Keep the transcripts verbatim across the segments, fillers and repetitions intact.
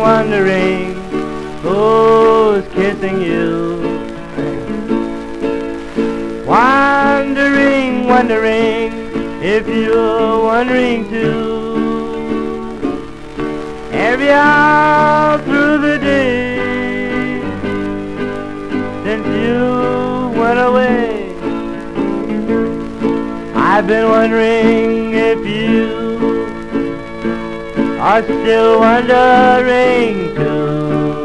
wondering who's kissing you. Wondering, wondering if you're wondering too. Every hour through the day since you went away, I've been wondering if you are still wondering too.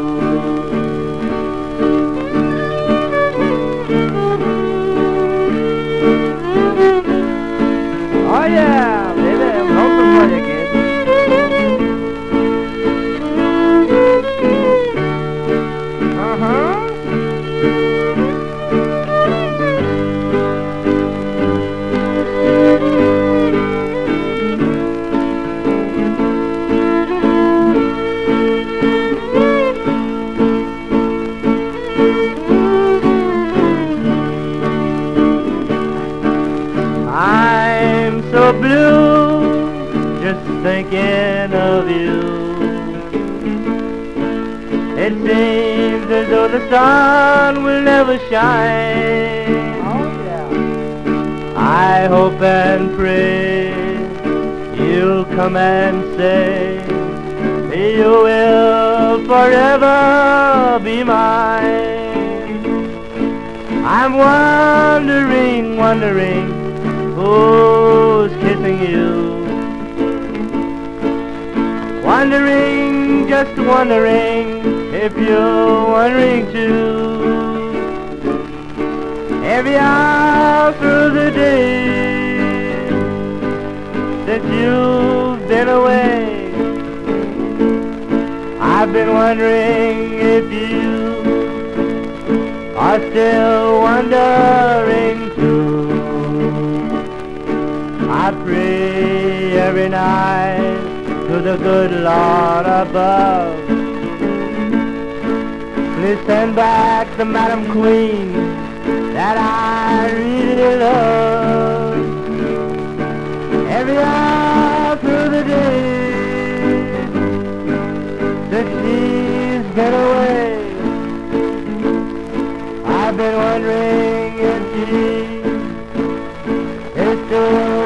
Oh yeah, baby, I'm lonesome for you, kid. Uh-huh. I'm so blue, just thinking of you. It seems as though the sun will never shine. Oh yeah. I hope and pray you'll come and say you will forever be mine. I'm wondering, wondering who's kissing you. Wondering, just wondering if you're wondering too. Every hour through the day since you've been away, I've been wondering if you are still wondering too. I pray every night to the good Lord above, please send back the Madam Queen that I really love. Every hour through the day since she's been away, I've been wondering if she is still